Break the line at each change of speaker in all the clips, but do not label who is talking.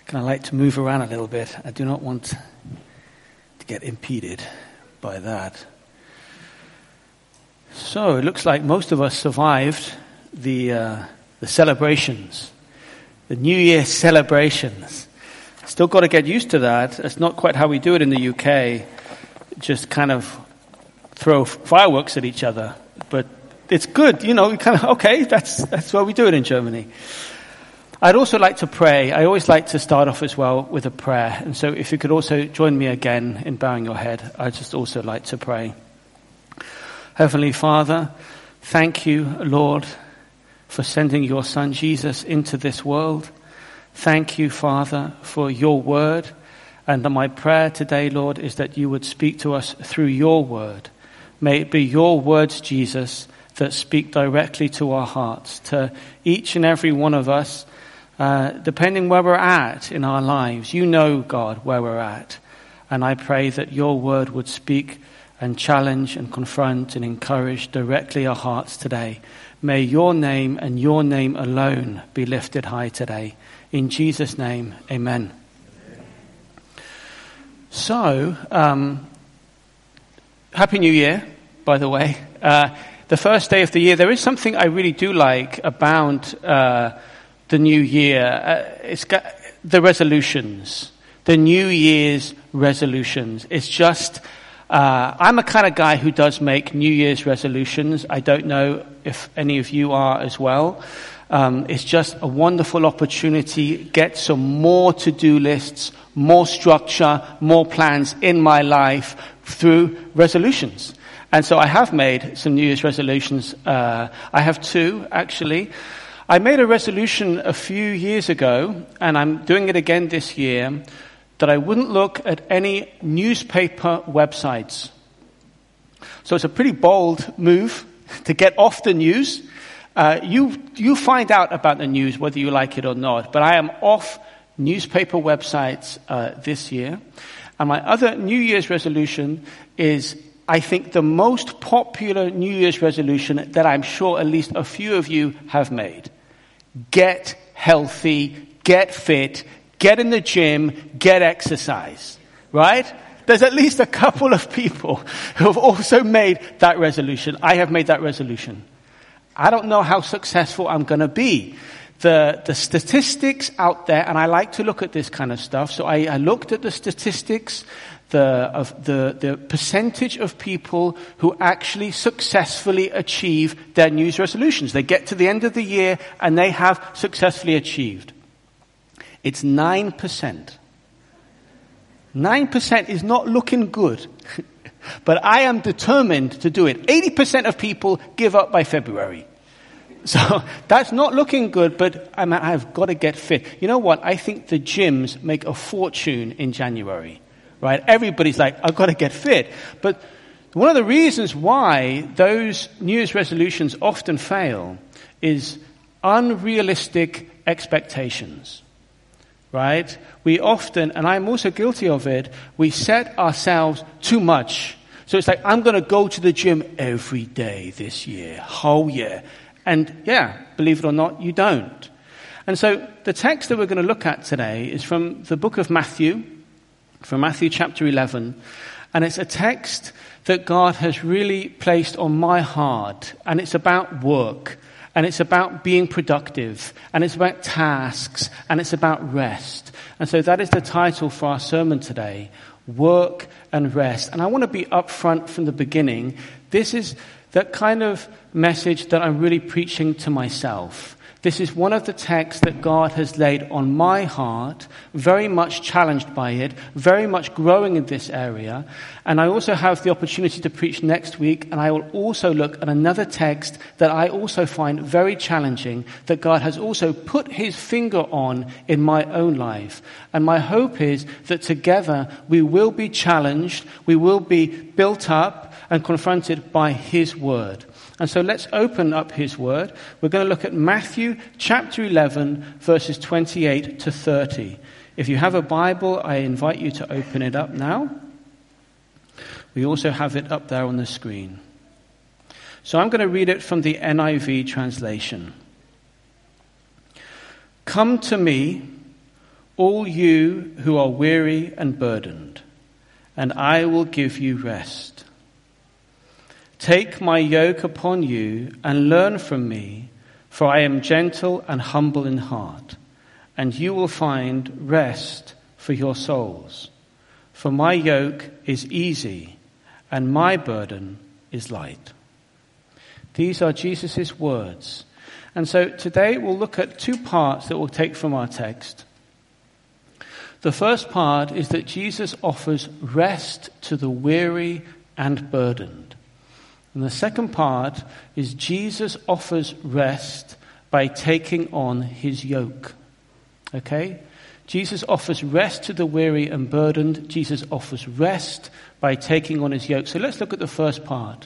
I like to move around a little bit. I do not want to get impeded by that. So it looks like most of us survived the celebrations, the New Year celebrations. Still got to get used to that. It's not quite how we do it in the UK. Just kind of throw fireworks at each other. But it's good, we okay, that's why we do it in Germany. I'd also like to pray. I always like to start off as well with a prayer. And so if you could also join me again in bowing your head, I'd just also like to pray. Heavenly Father, thank you, Lord, for sending your Son Jesus into this world. Thank you, Father, for your word. And my prayer today, Lord, is that you would speak to us through your word. May it be your words, Jesus, that speak directly to our hearts, to each and every one of us, depending where we're at in our lives. You know, God, where we're at. And I pray that your word would speak and challenge and confront and encourage directly our hearts today. May your name and your name alone be lifted high today. In Jesus' name, amen. So, Happy New Year, by the way. The first day of the year, there is something I really do like about the new year. It's got the resolutions, the New Year's resolutions. It's just, I'm a kind of guy who does make New Year's resolutions. I don't know if any of you are as well. It's just a wonderful opportunity, get some more to-do lists, more structure, more plans in my life through resolutions. And so I have made some New Year's resolutions. I have two, actually. I made a resolution a few years ago, and I'm doing it again this year, that I wouldn't look at any newspaper websites. So it's a pretty bold move to get off the news. You find out about the news whether you like it or not, but I am off newspaper websites this year. And my other New Year's resolution is, I think, the most popular New Year's resolution that I'm sure at least a few of you have made. Get healthy, get fit, get in the gym, get exercise. Right? There's at least a couple of people who have also made that resolution. I have made that resolution. I don't know how successful I'm going to be. The statistics out there, and I like to look at this kind of stuff, so I looked at the statistics of the percentage of people who actually successfully achieve their New Year's resolutions. They get to the end of the year and they have successfully achieved. It's 9%. 9% is not looking good. But I am determined to do it. 80% of people give up by February. So that's not looking good, but I've got to get fit. You know what? I think the gyms make a fortune in January. Right? Everybody's like, I've got to get fit. But one of the reasons why those New Year's resolutions often fail is unrealistic expectations. Right? We often, and I'm also guilty of it, we set ourselves too much. So it's like, I'm going to go to the gym every day this year. Oh yeah. And yeah, believe it or not, you don't. And so the text that we're going to look at today is from the book of Matthew, from Matthew chapter 11. And it's a text that God has really placed on my heart. And it's about work. And it's about being productive. And it's about tasks. And it's about rest. And so that is the title for our sermon today. Work and rest. And I want to be upfront from the beginning. This is that kind of message that I'm really preaching to myself. This is one of the texts that God has laid on my heart, very much challenged by it, very much growing in this area. And I also have the opportunity to preach next week, and I will also look at another text that I also find very challenging, that God has also put his finger on in my own life. And my hope is that together we will be challenged, we will be built up and confronted by his word. And so let's open up his word. We're going to look at Matthew chapter 11, verses 28 to 30. If you have a Bible, I invite you to open it up now. We also have it up there on the screen. So I'm going to read it from the NIV translation. Come to me, all you who are weary and burdened, and I will give you rest. Take my yoke upon you and learn from me, for I am gentle and humble in heart, and you will find rest for your souls. For my yoke is easy, and my burden is light. These are Jesus' words. And so today we'll look at two parts that we'll take from our text. The first part is that Jesus offers rest to the weary and burdened. And the second part is Jesus offers rest by taking on his yoke. Okay? Jesus offers rest to the weary and burdened. Jesus offers rest by taking on his yoke. So let's look at the first part.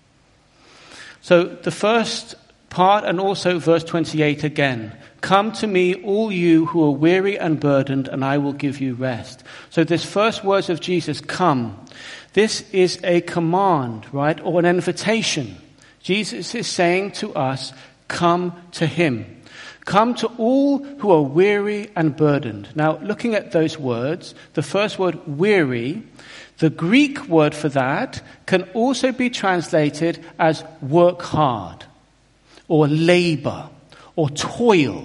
So the first part, and also verse 28 again. Come to me, all you who are weary and burdened, and I will give you rest. So this first words of Jesus, come. This is a command, right? Or an invitation. Jesus is saying to us, come to him. Come to all who are weary and burdened. Now, looking at those words, the first word, weary, the Greek word for that can also be translated as work hard, or labor, or toil.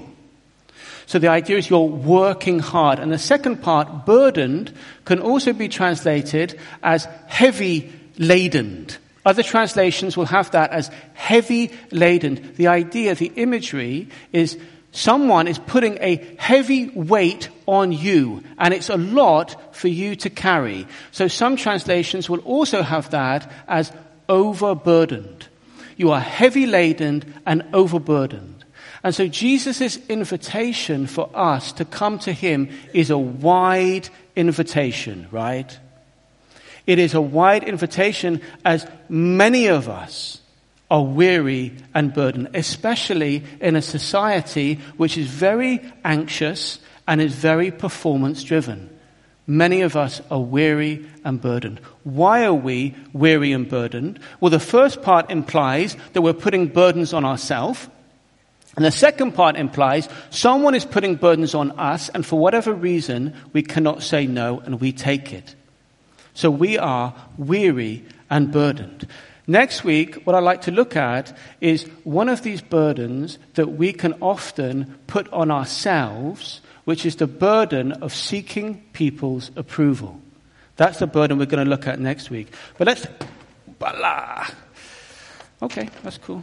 So the idea is you're working hard. And the second part, burdened, can also be translated as heavy laden. Other translations will have that as heavy laden. The idea, the imagery is someone is putting a heavy weight on you, and it's a lot for you to carry. So some translations will also have that as overburdened. You are heavy laden and overburdened. And so Jesus' invitation for us to come to him is a wide invitation, right? It is a wide invitation, as many of us are weary and burdened, especially in a society which is very anxious and is very performance-driven. Many of us are weary and burdened. Why are we weary and burdened? Well, the first part implies that we're putting burdens on ourselves. And the second part implies someone is putting burdens on us, and for whatever reason, we cannot say no, and we take it. So we are weary and burdened. Next week, what I'd like to look at is one of these burdens that we can often put on ourselves, which is the burden of seeking people's approval. That's the burden we're going to look at next week. But let's... Blah. Okay, that's cool.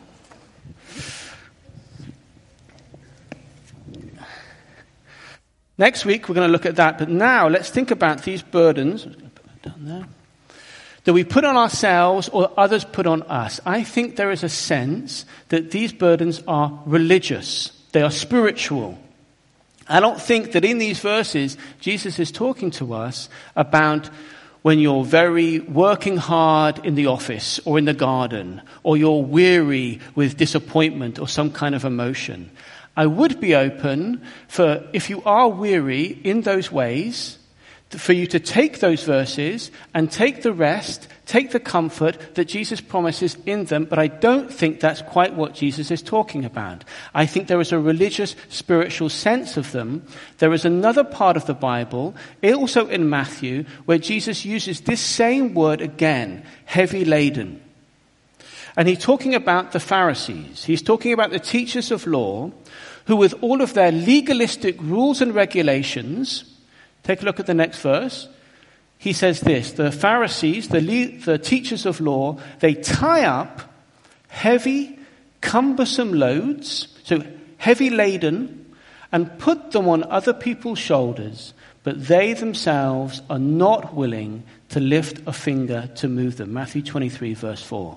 Next week, we're going to look at that. But now, let's think about these burdens. I'm going to put that down there. That we put on ourselves or others put on us. I think there is a sense that these burdens are religious. They are spiritual. I don't think that in these verses, Jesus is talking to us about when you're very working hard in the office or in the garden, or you're weary with disappointment or some kind of emotion. I would be open for, if you are weary in those ways, for you to take those verses and take the rest, take the comfort that Jesus promises in them, but I don't think that's quite what Jesus is talking about. I think there is a religious, spiritual sense of them. There is another part of the Bible, also in Matthew, where Jesus uses this same word again, heavy laden. And he's talking about the Pharisees. He's talking about the teachers of law, who with all of their legalistic rules and regulations, take a look at the next verse. He says this, the Pharisees, the teachers of law, they tie up heavy, cumbersome loads, so heavy laden, and put them on other people's shoulders, but they themselves are not willing to lift a finger to move them. Matthew 23, verse 4.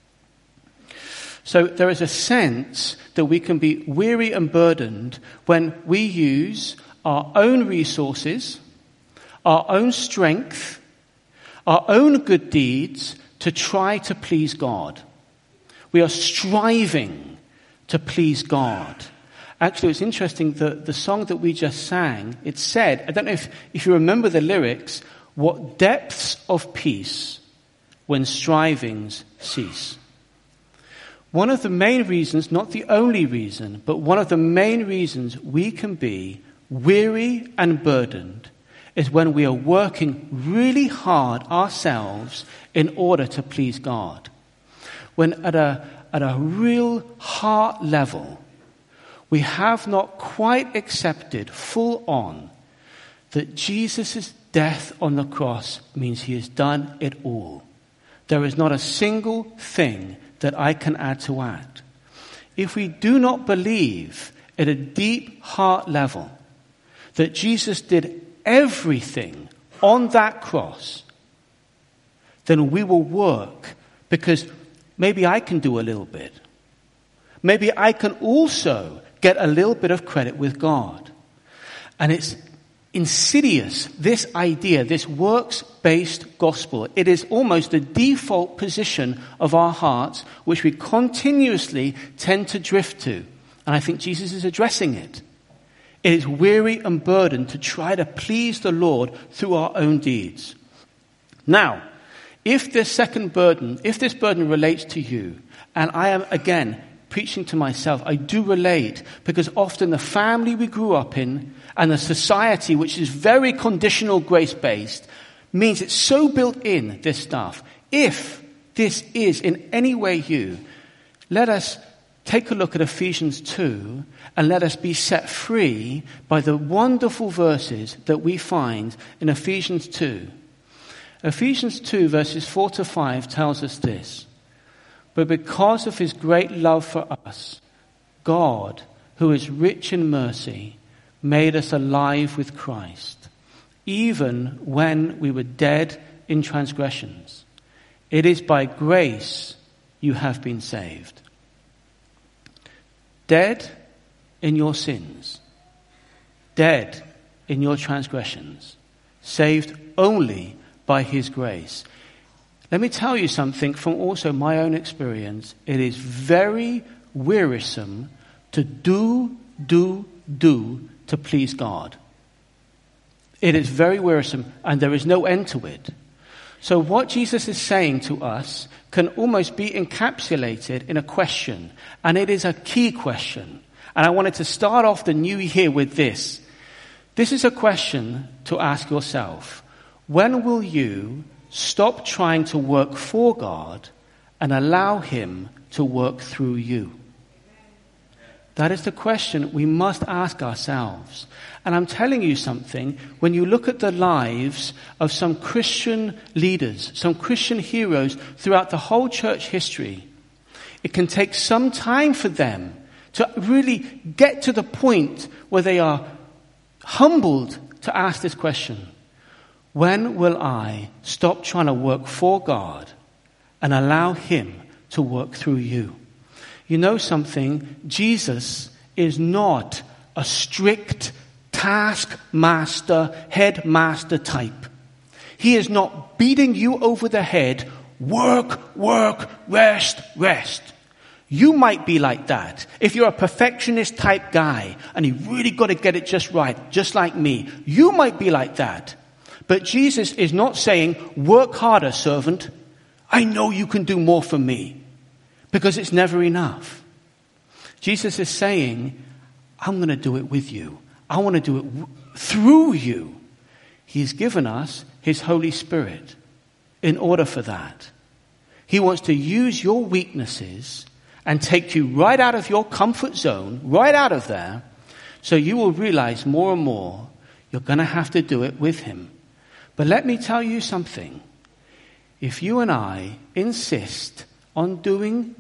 So there is a sense that we can be weary and burdened when we use our own resources, our own strength, our own good deeds to try to please God. We are striving to please God. Actually, it's interesting, the song that we just sang, it said, I don't know if you remember the lyrics, what depths of peace when strivings cease. One of the main reasons, not the only reason, but one of the main reasons we can be weary and burdened is when we are working really hard ourselves in order to please God. When at a real heart level, we have not quite accepted full on that Jesus' death on the cross means he has done it all. There is not a single thing that I can add to that. If we do not believe at a deep heart level that Jesus did everything on that cross, then we will work because maybe I can do a little bit. Maybe I can also get a little bit of credit with God. And it's insidious, this idea, this works-based gospel. It is almost the default position of our hearts, which we continuously tend to drift to. And I think Jesus is addressing it. It is weary and burdened to try to please the Lord through our own deeds. Now, if this burden relates to you, and I am, again, preaching to myself, I do relate, because often the family we grew up in and the society, which is very conditional grace-based, means it's so built in, this stuff. If this is in any way you, let us take a look at Ephesians 2 and let us be set free by the wonderful verses that we find in Ephesians 2. Ephesians 2 verses 4 to 5 tells us this. But because of his great love for us, God, who is rich in mercy, made us alive with Christ, even when we were dead in transgressions. It is by grace you have been saved. Dead in your sins, dead in your transgressions, saved only by his grace. Let me tell you something from also my own experience. It is very wearisome to do to please God. It is very wearisome, and there is no end to it. So what Jesus is saying to us can almost be encapsulated in a question, and it is a key question. And I wanted to start off the new year with this. This is a question to ask yourself. When will you stop trying to work for God and allow him to work through you? That is the question we must ask ourselves. And I'm telling you something, when you look at the lives of some Christian leaders, some Christian heroes throughout the whole church history, it can take some time for them to really get to the point where they are humbled to ask this question. When will I stop trying to work for God and allow him to work through you? You know something? Jesus is not a strict taskmaster, headmaster type. He is not beating you over the head, work, rest. You might be like that. If you're a perfectionist type guy and you really got to get it just right, just like me, you might be like that. But Jesus is not saying, work harder, servant. I know you can do more for me. Because it's never enough. Jesus is saying, I'm going to do it with you. I want to do it through you. He's given us his Holy Spirit in order for that. He wants to use your weaknesses and take you right out of your comfort zone, right out of there, so you will realize more and more you're going to have to do it with him. But let me tell you something. If you and I insist on doing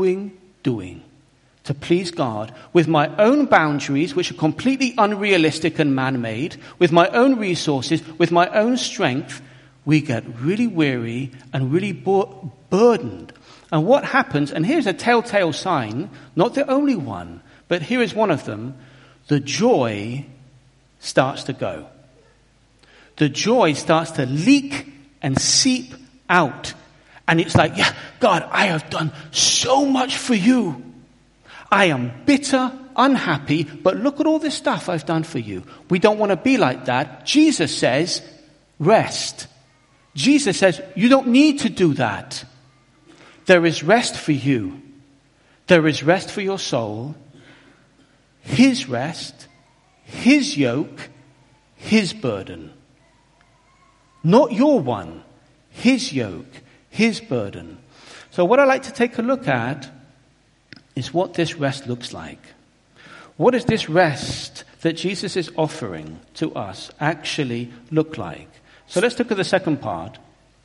to please God with my own boundaries, which are completely unrealistic and man-made, with my own resources, with my own strength, we get really weary and really burdened. And what happens, and here's a telltale sign, not the only one, but here is one of them, the joy starts to go. The joy starts to leak and seep out. And it's like, yeah, God, I have done so much for you. I am bitter, unhappy, but look at all this stuff I've done for you. We don't want to be like that. Jesus says, rest. Jesus says, you don't need to do that. There is rest for you. There is rest for your soul. His rest, his yoke, his burden. Not your one, his yoke, his burden. So what I'd like to take a look at is what this rest looks like. What does this rest that Jesus is offering to us actually look like? So let's look at the second part.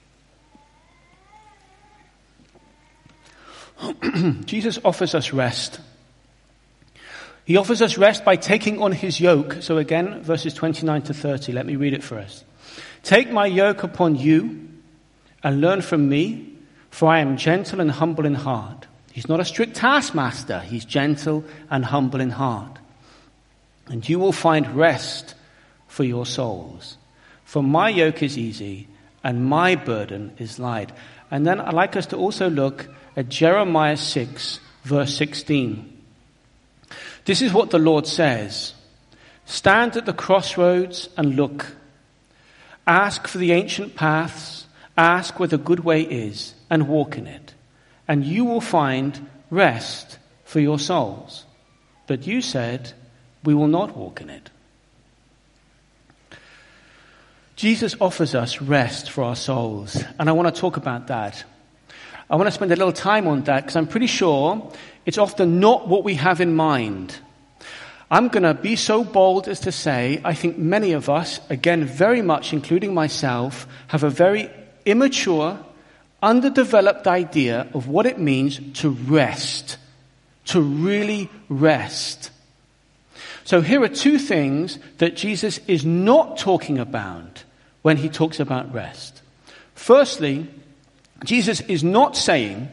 Jesus offers us rest. He offers us rest by taking on his yoke. So again, verses 29 to 30. Let me read it for us. Take my yoke upon you and learn from me, for I am gentle and humble in heart. He's not a strict taskmaster. He's gentle and humble in heart. And you will find rest for your souls. For my yoke is easy and my burden is light. And then I'd like us to also look at Jeremiah 6, verse 16. This is what the Lord says. Stand at the crossroads and look. Ask for the ancient paths. Ask where the good way is and walk in it. And you will find rest for your souls. But you said, we will not walk in it. Jesus offers us rest for our souls. And I want to talk about that. I want to spend a little time on that because I'm pretty sure it's often not what we have in mind. I'm going to be so bold as to say, I think many of us, again, very much, including myself, have a very immature, underdeveloped idea of what it means to rest, to really rest. So here are two things that Jesus is not talking about when he talks about rest. Firstly, Jesus is not saying,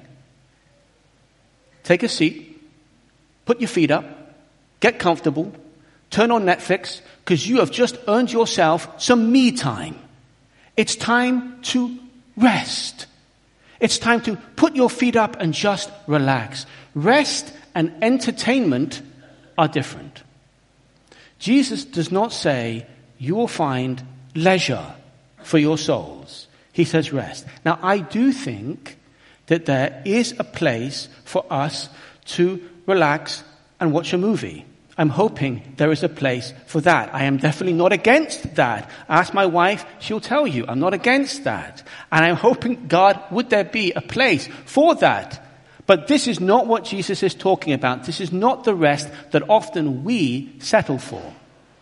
take a seat, put your feet up, get comfortable, turn on Netflix, because you have just earned yourself some me time. It's time to rest. It's time to put your feet up and just relax. Rest and entertainment are different. Jesus does not say, you will find leisure for your souls. He says rest. Now, I do think that there is a place for us to relax and watch a movie. I'm hoping there is a place for that. I am definitely not against that. Ask my wife, she'll tell you, I'm not against that. And I'm hoping, God, would there be a place for that? But this is not what Jesus is talking about. This is not the rest that often we settle for.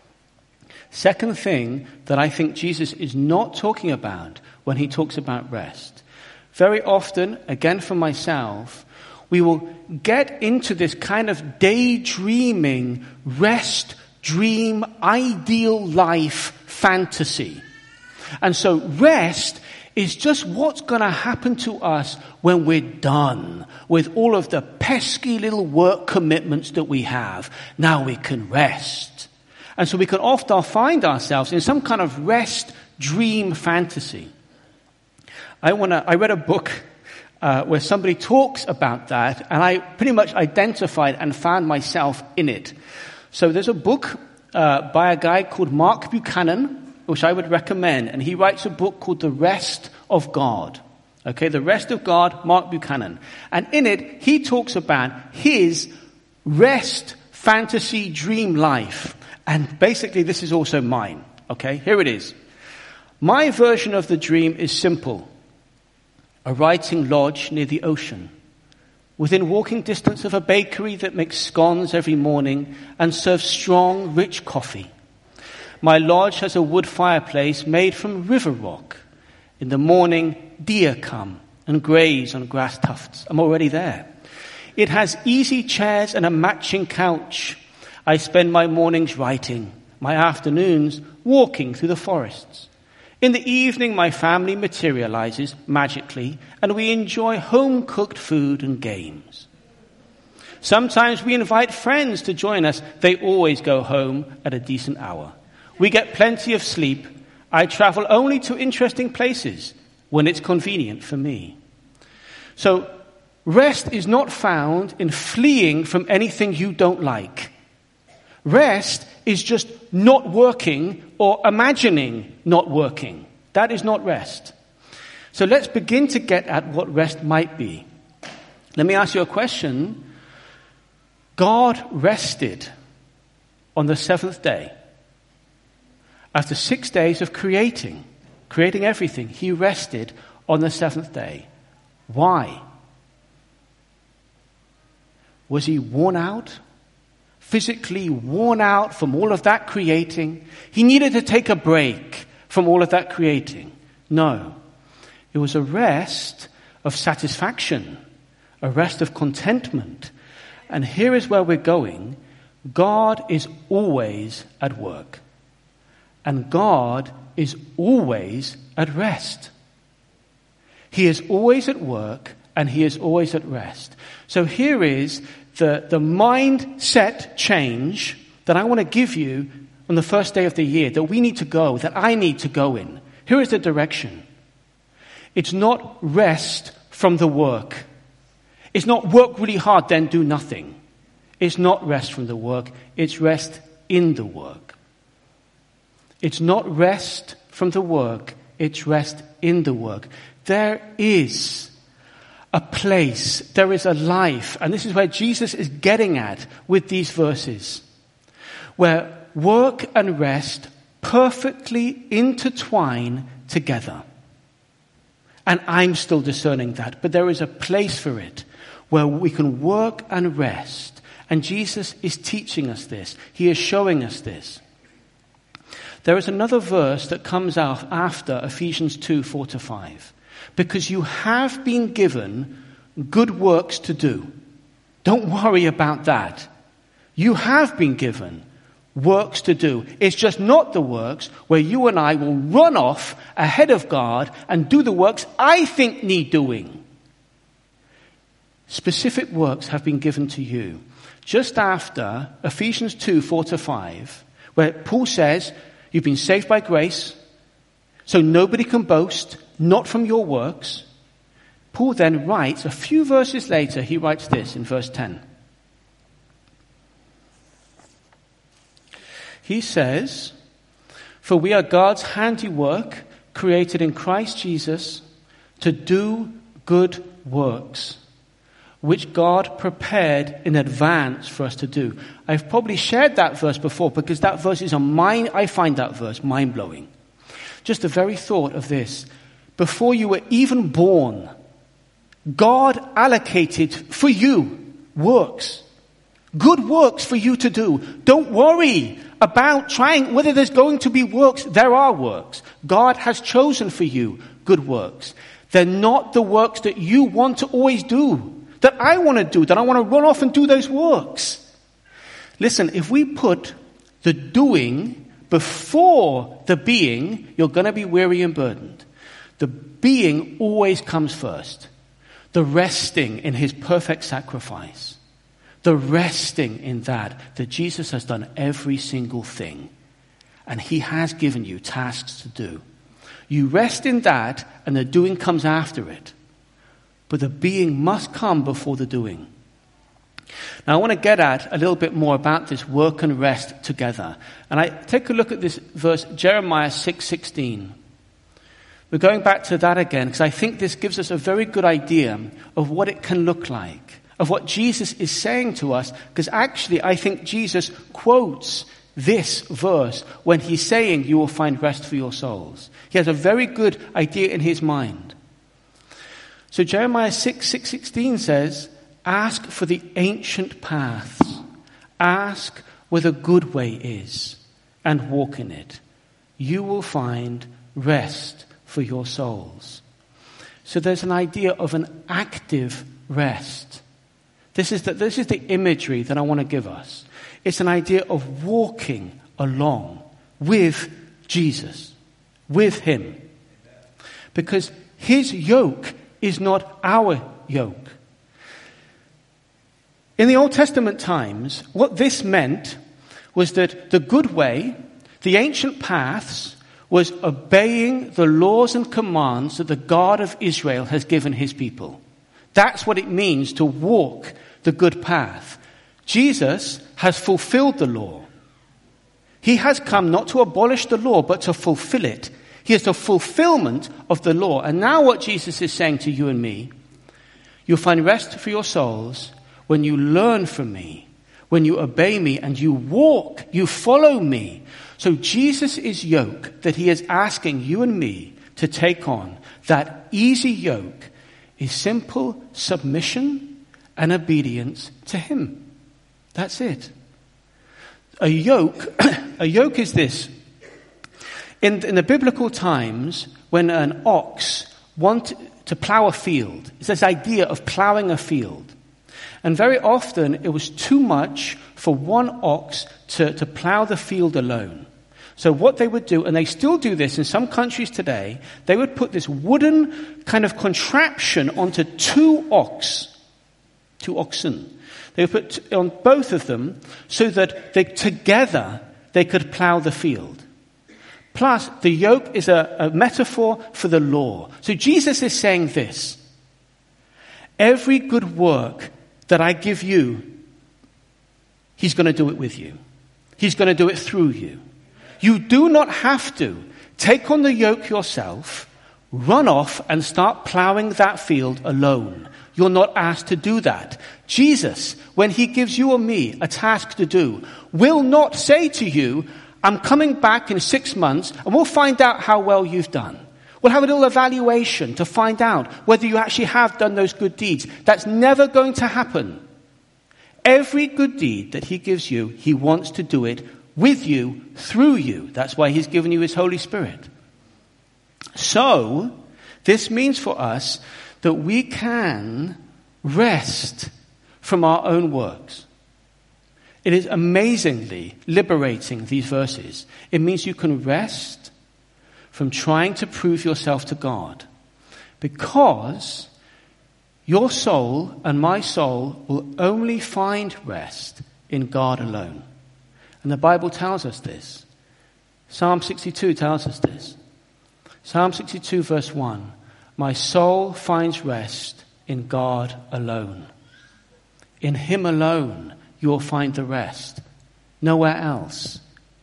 Second thing that I think Jesus is not talking about when he talks about rest. Very often, again for myself, we will get into this kind of daydreaming, rest, dream, ideal life fantasy. And so rest is just what's going to happen to us when we're done with all of the pesky little work commitments that we have. Now we can rest. And so we can often find ourselves in some kind of rest dream fantasy. I read a book where somebody talks about that, and I pretty much identified and found myself in it. So there's a book by a guy called Mark Buchanan, which I would recommend, and he writes a book called The Rest of God. Okay, The Rest of God, Mark Buchanan. And in it, he talks about his rest fantasy dream life. And basically, this is also mine. Okay, here it is. My version of the dream is simple. A writing lodge near the ocean, within walking distance of a bakery that makes scones every morning and serves strong, rich coffee. My lodge has a wood fireplace made from river rock. In the morning, deer come and graze on grass tufts. I'm already there. It has easy chairs and a matching couch. I spend my mornings writing, my afternoons walking through the forests. In the evening, my family materializes magically, and we enjoy home-cooked food and games. Sometimes we invite friends to join us. They always go home at a decent hour. We get plenty of sleep. I travel only to interesting places when it's convenient for me. So, rest is not found in fleeing from anything you don't like. Rest is just not working or imagining not working. That is not rest. So let's begin to get at what rest might be. Let me ask you a question. God rested on the seventh day. After 6 days of creating everything, he rested on the seventh day. Why? Was he worn out? Physically worn out from all of that creating? He needed to take a break from all of that creating? No. It was a rest of satisfaction, a rest of contentment. And here is where we're going. God is always at work. And God is always at rest. He is always at work and he is always at rest. So here is the mindset change that I want to give you on the first day of the year, that we need to go, that I need to go in. Here is the direction. It's not rest from the work. It's not work really hard, then do nothing. It's not rest from the work. It's rest in the work. It's not rest from the work. It's rest in the work. There is a place, there is a life, and this is where Jesus is getting at with these verses, where work and rest perfectly intertwine together. And I'm still discerning that, but there is a place for it where we can work and rest. And Jesus is teaching us this. He is showing us this. There is another verse that comes out after Ephesians 2:4-5. Because you have been given good works to do. Don't worry about that. You have been given works to do. It's just not the works where you and I will run off ahead of God and do the works I think need doing. Specific works have been given to you. Just after Ephesians 2:4-5, where Paul says, you've been saved by grace, so nobody can boast, not from your works. Paul then writes, a few verses later, he writes this in verse 10. He says, for we are God's handiwork, created in Christ Jesus, to do good works, which God prepared in advance for us to do. I've probably shared that verse before because that verse is I find that verse mind-blowing. Just the very thought of this. Before you were even born, God allocated for you works. Good works for you to do. Don't worry about trying whether there's going to be works. There are works. God has chosen for you good works. They're not the works that you want to always do, that I want to do, that I want to run off and do those works. Listen, if we put the doing before the being, you're going to be weary and burdened. The being always comes first. The resting in his perfect sacrifice. The resting in that Jesus has done every single thing. And he has given you tasks to do. You rest in that and the doing comes after it. But the being must come before the doing. Now I want to get at a little bit more about this work and rest together. And I take a look at this verse, Jeremiah 6:16. We're going back to that again because I think this gives us a very good idea of what it can look like, of what Jesus is saying to us, because actually I think Jesus quotes this verse when he's saying you will find rest for your souls. He has a very good idea in his mind. So Jeremiah 6:16 says, ask for the ancient paths. Ask where the good way is and walk in it. You will find rest for your souls. So there's an idea of an active rest. This is the imagery that I want to give us. It's an idea of walking along with Jesus, with him. Because his yoke is not our yoke. In the Old Testament times, what this meant was that the good way, the ancient paths, was obeying the laws and commands that the God of Israel has given his people. That's what it means to walk the good path. Jesus has fulfilled the law. He has come not to abolish the law, but to fulfill it. He is the fulfillment of the law. And now what Jesus is saying to you and me, you'll find rest for your souls when you learn from me, when you obey me and you walk, you follow me. So Jesus' yoke that he is asking you and me to take on, that easy yoke, is simple submission and obedience to him. That's it. A yoke is this. In the biblical times, when an ox wanted to plow a field, it's this idea of plowing a field. And very often it was too much for one ox to plow the field alone. So what they would do, and they still do this in some countries today, they would put this wooden kind of contraption onto two oxen. They would put on both of them so that together they could plow the field. Plus, the yoke is a metaphor for the law. So Jesus is saying this: every good work that I give you, he's going to do it with you. He's going to do it through you. You do not have to take on the yoke yourself, run off and start plowing that field alone. You're not asked to do that. Jesus, when he gives you or me a task to do, will not say to you, I'm coming back in 6 months and we'll find out how well you've done. We'll have a little evaluation to find out whether you actually have done those good deeds. That's never going to happen. Every good deed that he gives you, he wants to do it with you, through you. That's why he's given you his Holy Spirit. So, this means for us that we can rest from our own works. It is amazingly liberating, these verses. It means you can rest from trying to prove yourself to God, because your soul and my soul will only find rest in God alone. And the Bible tells us this. Psalm 62 tells us this. Psalm 62 verse 1. My soul finds rest in God alone. In him alone you will find the rest. Nowhere else.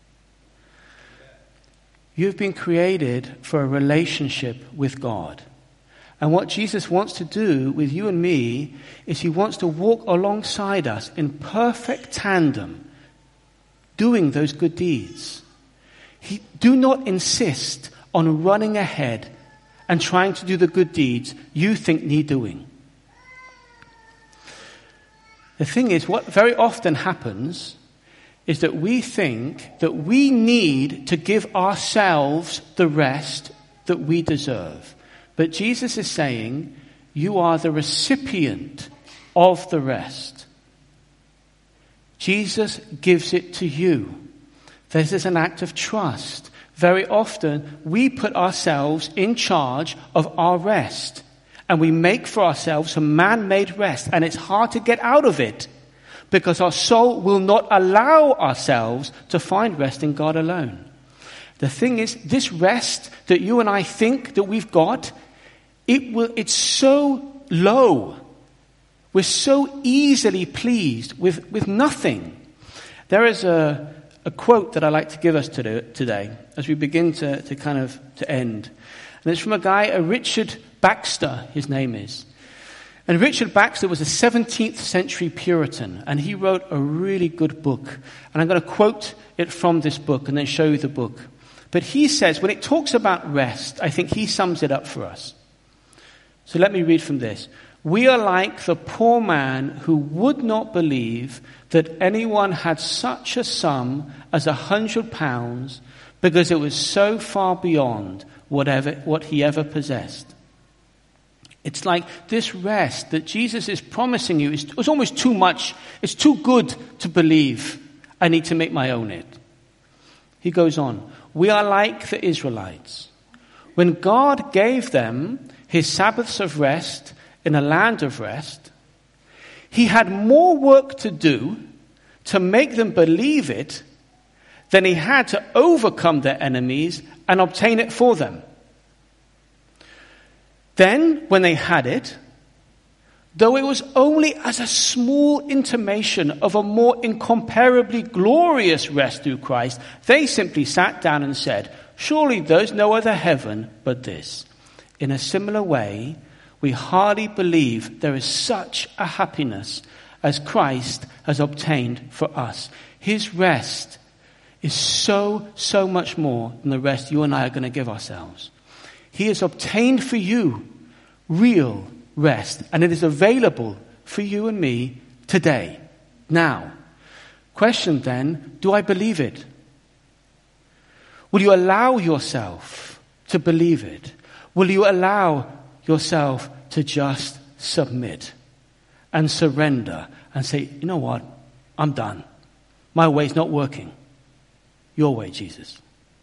You've been created for a relationship with God. And what Jesus wants to do with you and me is he wants to walk alongside us in perfect tandem, doing those good deeds. Do not insist on running ahead and trying to do the good deeds you think need doing. The thing is, what very often happens is that we think that we need to give ourselves the rest that we deserve. But Jesus is saying, you are the recipient of the rest. Jesus gives it to you. This is an act of trust. Very often, we put ourselves in charge of our rest. And we make for ourselves a man-made rest. And it's hard to get out of it, because our soul will not allow ourselves to find rest in God alone. The thing is, this rest that you and I think that we've got, it's so low. We're so easily pleased with nothing. There is a quote that I like to give us today as we begin to end. And it's from a guy, Richard Baxter, his name is. And Richard Baxter was a 17th century Puritan, and he wrote a really good book. And I'm going to quote it from this book and then show you the book. But he says, when it talks about rest, I think he sums it up for us. So let me read from this. We are like the poor man who would not believe that anyone had such a sum as £100 because it was so far beyond what he ever possessed. It's like this rest that Jesus is promising you is almost too much. It's too good to believe. I need to make my own it. He goes on. We are like the Israelites. When God gave them his Sabbaths of rest in a land of rest, he had more work to do to make them believe it than he had to overcome their enemies and obtain it for them. Then, when they had it, though it was only as a small intimation of a more incomparably glorious rest through Christ, they simply sat down and said, surely there's no other heaven but this. In a similar way, we hardly believe there is such a happiness as Christ has obtained for us. His rest is so, so much more than the rest you and I are going to give ourselves. He has obtained for you real rest, and it is available for you and me today, now. Question then, do I believe it? Will you allow yourself to believe it? Will you allow yourself to just submit and surrender and say, you know what, I'm done. My way's not working. Your way, Jesus.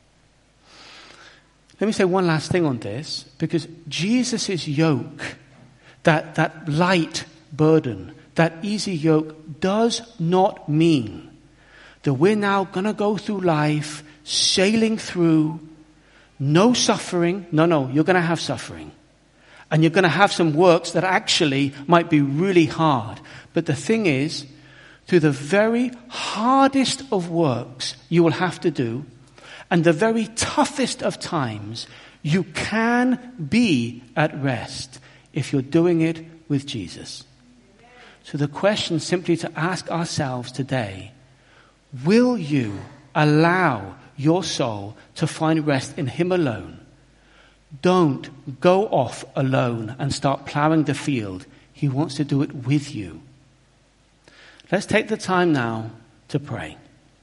Let me say one last thing on this, because Jesus' yoke, that light burden, that easy yoke does not mean that we're now going to go through life sailing through, no suffering. No, you're going to have suffering. And you're going to have some works that actually might be really hard. But the thing is, through the very hardest of works you will have to do, and the very toughest of times, you can be at rest if you're doing it with Jesus. So the question simply to ask ourselves today, will you allow your soul to find rest in Him alone? Don't go off alone and start plowing the field. He wants to do it with you. Let's take the time now to pray.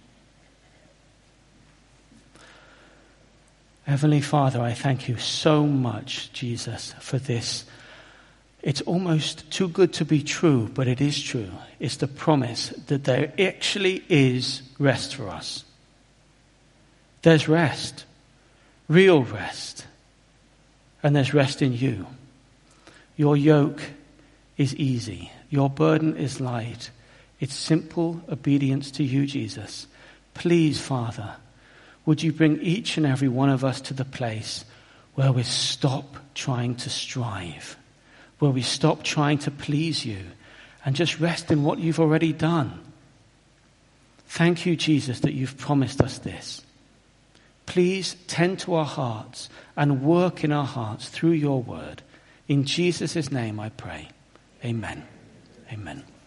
Heavenly Father, I thank you so much, Jesus, for this. It's almost too good to be true, but it is true. It's the promise that there actually is rest for us. There's rest, real rest, and there's rest in you. Your yoke is easy. Your burden is light. It's simple obedience to you, Jesus. Please, Father, would you bring each and every one of us to the place where we stop trying to strive, where we stop trying to please you, and just rest in what you've already done. Thank you, Jesus, that you've promised us this. Please tend to our hearts and work in our hearts through your word. In Jesus' name I pray. Amen. Amen.